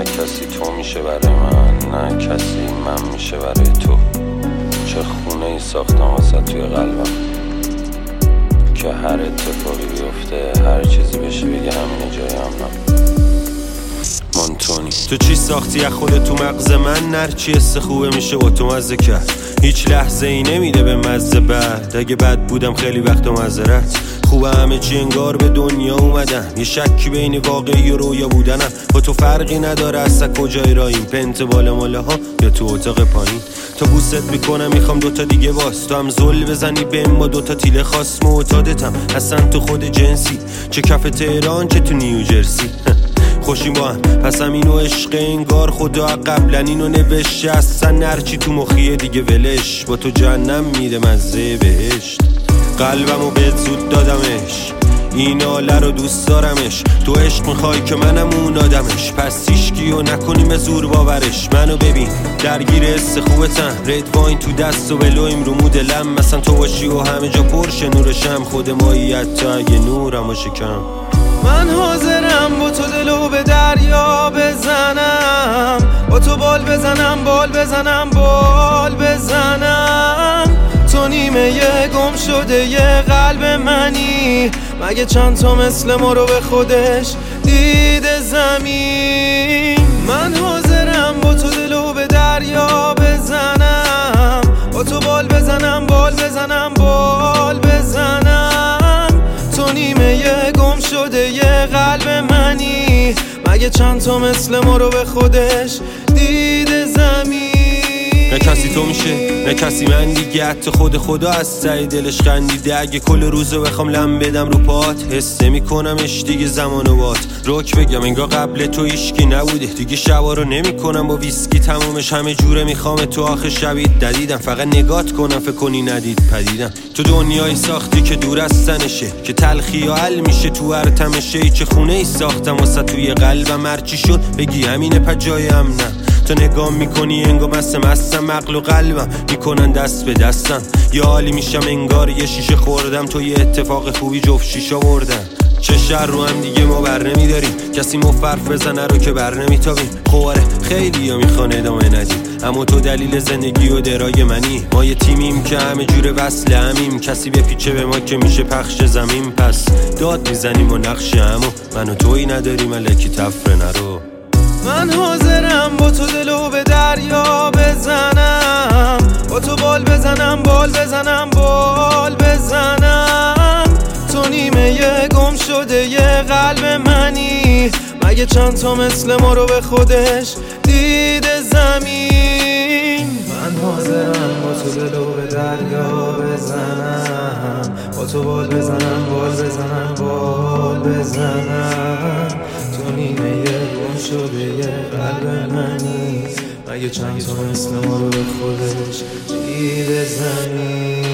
نه کسی تو میشه برای من، نه کسی من میشه برای تو. چه خونه ای ساختم واسه توی قلبم که هر اتفاقی بیفته هر چیزی بشه بگه همینه جای امنم. مونتونی تو چی ساختی از خودت تو مغز من؟ نرچی حس خوبه میشه با تو مزه کرد، هیچ لحظه ای نمیده به مزه بعد. اگه بد بودم خیلی وقت و معذرت، خوبه همه چی انگار به دنیا اومدم. یه شکی بین واقعی و رویا بودنم، با تو فرقی نداره اصلا کجای راهیم، پنت بالا ماله ها یا تو اتاق پایین. تا بوست میکنم میخوام دوتا دیگه باز، تو هم زل بزنی بهم با دوتا تیله خاص. معتادتم اصلا تو خود جنسی، چه کف تهران چه تو نیوجرسی. خوشیم با هم پس هم اینو عشق انگار خدا قبلا اینو نوشته. اصلا نرچی تو مخیه دیگه ولش، با تو جهنم میده مزه بهشت. قلبمو بهت زود دادمش، این حاله رو دوست دارمش. تو عشق میخوای که منم اون آدمش، پس هیچکیو نکنیم به زور باورش. منو ببین درگیر حس خوبتم، رید واین تو دست و بلویم رو مودلم. مثلا تو باشی و همه جا پرشه نورشم، خود مایی حتی اگه نورمو شکم. من حاضرم با تو دلو به دریا بزنم، با تو بال بزنم بال بزنم بال بزنم. تو نیمه گم شده یه قلب منی، مگه چند تا مثل ما رو به خودش دیده زمین. من حاضرم با تو دلو به دریا بزنم، با تو بال بزنم بال بزنم بال بزنم. تو نیمه گم شده یه قلب منی، مگه چند تا مثل ما رو به خودش دیده زمین. نه کسی تو میشه نه کسی من دیگه، حتی خود خدا از ته دلش خندیده. اگه کل روزو بخوام لم بدم رو پات، حس میکنمش دیگه زمان و بات. روک بگم انگار قبل تو هیچکی نبوده، دیگه شبا رو نمیکنم با ویسکی تمومش. همه جوره میخوام تو آخه شبید ددیدم، فقط نگات کنم فکر کنی ندید پدیدم. تو دنیایی ساختی که دور از تنشه، که تلخی و حل میشه تو هر تمشه. چه خونه ای ساختم واسه توی قلبم، هرچی شد بگی همینه پجای امنم. تو نگاه میکنی انگار مستم، عقل و قلبم میکنن دست به دستم. یه حالی میشم انگار یه شیشه خوردم، تو یه اتفاق خوبی جفت شیشه بردم. چه شر رو هم دیگه ما بر نمیداریم، کسی مفرف بزنه رو که بر نمیتابیم. خواره خیلی ها میخوان ادامه ندیم، اما تو دلیل زندگی و درای منی. ما یه تیمیم که همه جور وصل همیم، کسی بپیچه به ما که میشه پخش زمین. پس داد میزنیم و نقش همو، من و تویی نداریم الکی تفره نرو. من حاضرم با تو دلو به دریا بزنم، با تو بال بزنم بال بزنم بال بزنم. تو نیمه گم شده یه قلب منی، مگه چند تا مثل ما رو به خودش دیده زمین. من حاضرم با تو دلو به دریا بزنم، با تو بال بزنم بال بزنم بال بزنم. تو نیمه گم شده یه قلب منی، مگه چند تا مثل ما رو به خودش دیده زمین.